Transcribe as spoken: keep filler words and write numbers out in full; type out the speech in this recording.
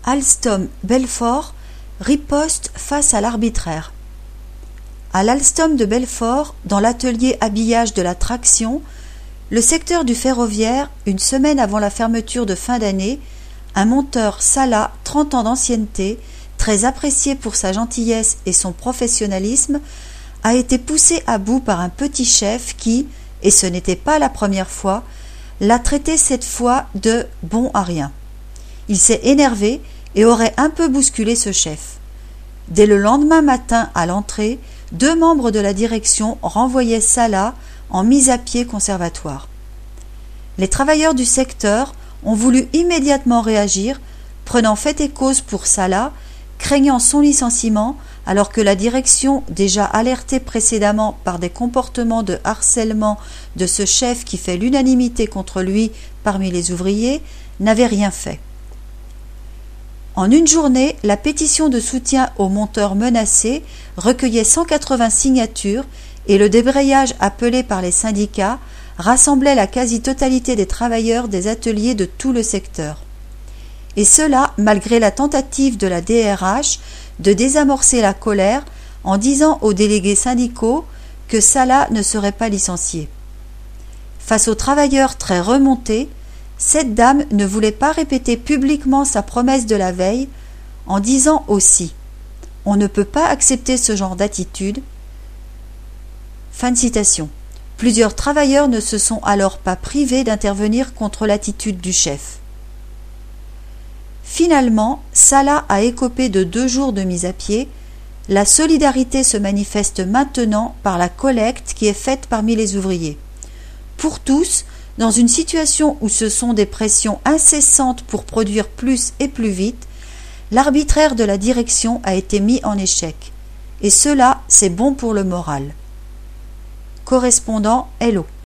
Alstom Belfort riposte face à l'arbitraire. À l'Alstom de Belfort, dans l'atelier habillage de la traction, le secteur du ferroviaire, une semaine avant la fermeture de fin d'année, un monteur Salah, trente ans d'ancienneté, très apprécié pour sa gentillesse et son professionnalisme, a été poussé à bout par un petit chef qui, et ce n'était pas la première fois, l'a traité cette fois de « bon à rien ». Il s'est énervé et aurait un peu bousculé ce chef. Dès le lendemain matin à l'entrée, deux membres de la direction renvoyaient Salah en mise à pied conservatoire. Les travailleurs du secteur ont voulu immédiatement réagir, prenant fait et cause pour Salah, craignant son licenciement, alors que la direction, déjà alertée précédemment par des comportements de harcèlement de ce chef qui fait l'unanimité contre lui parmi les ouvriers, n'avait rien fait. En une journée, la pétition de soutien aux monteurs menacés recueillait cent quatre-vingts signatures et le débrayage appelé par les syndicats rassemblait la quasi-totalité des travailleurs des ateliers de tout le secteur. Et cela malgré la tentative de la D R H de désamorcer la colère en disant aux délégués syndicaux que Salah ne serait pas licencié. Face aux travailleurs très remontés, cette dame ne voulait pas répéter publiquement sa promesse de la veille en disant aussi « On ne peut pas accepter ce genre d'attitude ». Fin de citation. Plusieurs travailleurs ne se sont alors pas privés d'intervenir contre l'attitude du chef. Finalement, Salah a écopé de deux jours de mise à pied. La solidarité se manifeste maintenant par la collecte qui est faite parmi les ouvriers. Pour tous, dans une situation où ce sont des pressions incessantes pour produire plus et plus vite, l'arbitraire de la direction a été mis en échec. Et cela, c'est bon pour le moral. Correspondant Hello.